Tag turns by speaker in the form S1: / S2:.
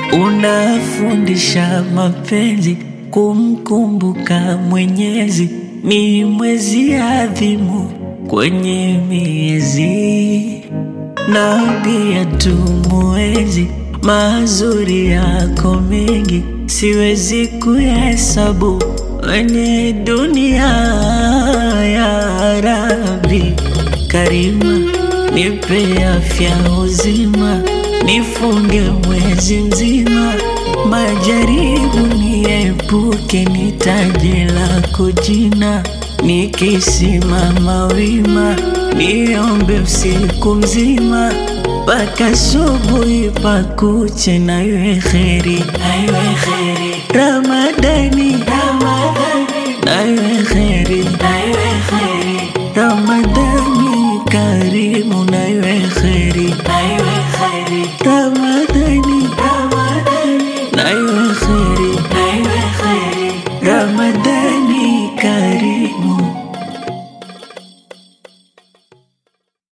S1: Unafundisha mapenzi, kumkumbuka Mwenyezi, ni mwezi adhimu kwenye miezi. Naambia tumuenzi, mazuri yako mengi, siwezi kuhesabu kwenye dunia. Ya Rabbi Karima, nipe afya uzima, nifunge mwezi mzima, majaribu niepuke, nitaje lako jina, nikisimama wima, niombe usiku mzima, mpaka asubuhi pakuche, na iwe kheri, Ramadhani, na iwe kheri, Ramadhani karimu, na